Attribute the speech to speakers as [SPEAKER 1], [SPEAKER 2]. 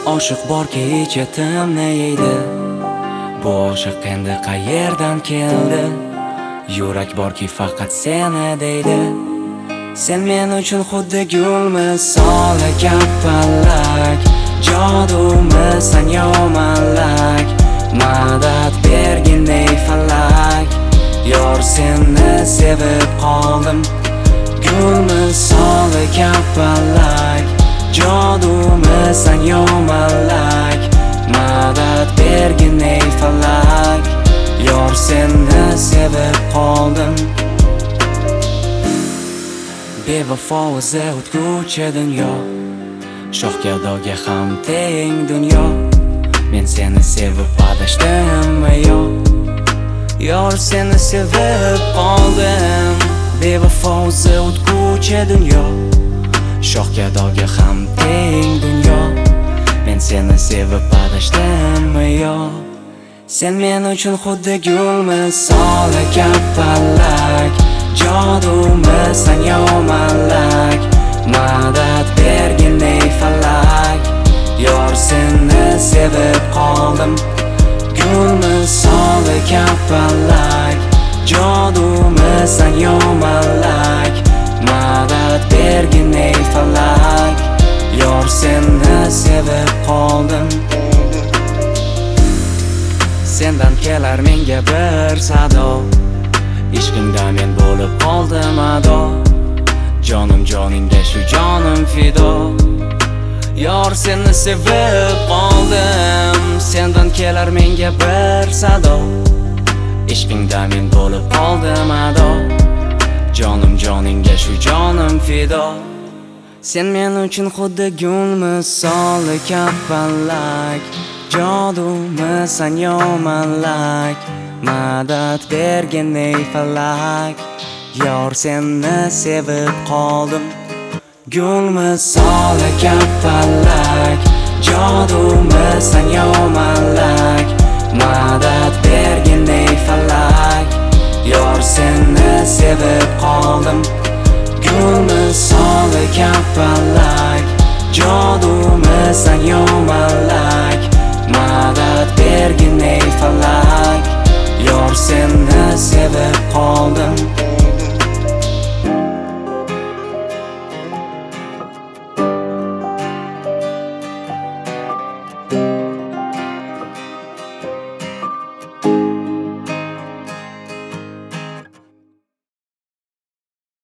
[SPEAKER 1] Oshiq borki ichetimni yeydi. Bu oshiq endi qayerdan keldi? Yurak borki faqat seni deydi. Sen men uchun xuddi gul misoli kapalak, jodumisan yo malak, madad bergin ey falak. Yor seni sevib qoldim, gul misoli kapalak, jodumisan yo malak, madad bergin ey falak. Yor seni sevib qoldim. Bevafo o'zi o'tguvchi dunyo, shoh gavdoga ham teng dunyo. Men seni sevib adashdimmi yo? Yor seni sevib qoldim. Bevafo o'zi o'tguvchi dunyo, shoh gavdoga ham teng dunyo. Men seni sevib adashdimmi yo? Sen men uchun xuddi gul misoli kapalak, jodumisan yo malak, madad bergin ey falak. Yor seni sevib qoldim, gul misoli kapalak, jodumisan yo malak, madad bergin ey falak. Yor seni sevib qoldim. Sendan kelar menga bir sado, ishqingda men bo'lib qoldim ado. Jonim joningga shu jonim fido. Yor seni sevib qoldim. Sendan kelar menga bir sado, ishqingda men bo'lib qoldim ado. Jonim joningga shu jonim fido. Sen men uchun xuddi gul misoli kapalak, jodumisan yo malak, madad bergin ey falak. Yor seni sevib qoldim, gul misoli kapalak, jodumisan yo malak, madad bergin ey falak. Yor seni sevib qoldim, gul misoli kapalak, jodumisan yo